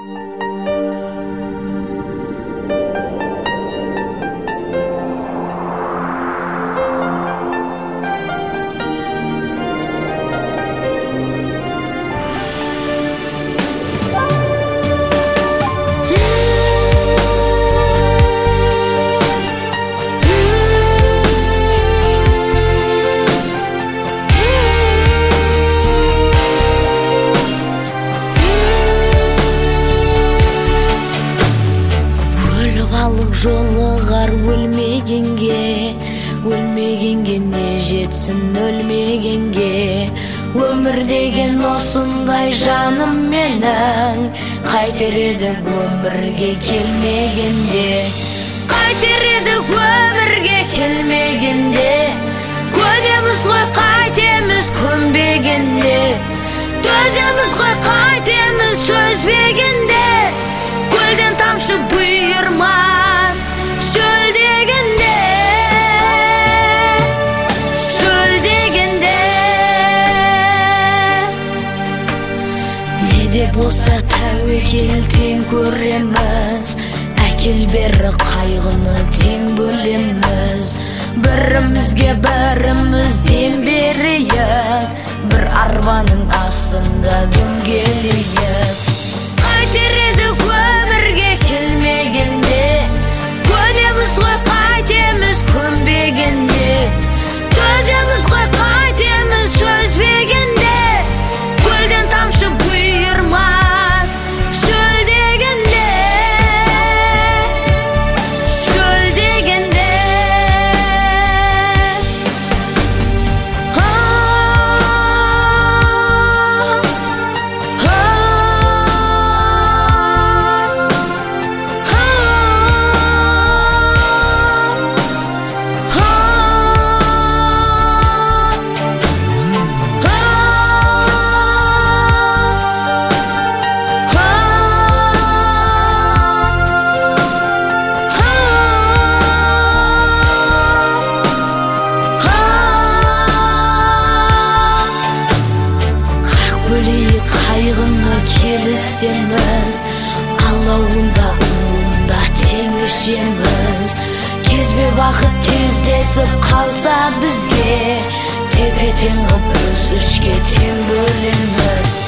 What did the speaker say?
Жолығар өлмегенге не жетсін өлмегенге. Өмір деген осындай жаным менің, қайтер едік өмірге келмегенде. Қайтер едік өмірге келмегенде. Көнеміз ғой қайтеміз көнбегенде. Төземіз ғой қайтеміз төзбегенде. Көлден тамшы бұйырмас шөл дегенде. Шөл дегенде. Не де болса тәуекел тең көреміз, әкел бері қайғыны тең бөлеміз. Бірімізге біріміз дем берейік, бір арбаның астында дөңгелейік. Қайтер едік өмірге келмегенде. Көнеміз ғой қайтеміз көнбегенде. Төземіз ғой қайтеміз төзбегенде. Көлден тамшы бұйырмас шөл дегенде. Шөл дегенде. Бөлейік қайғыны келісеміз, алауында уында теңішеміз. Кезбе бақыт кездесіп қалса бізге, тепе-тең ғып біз үшке тең бөлеміз.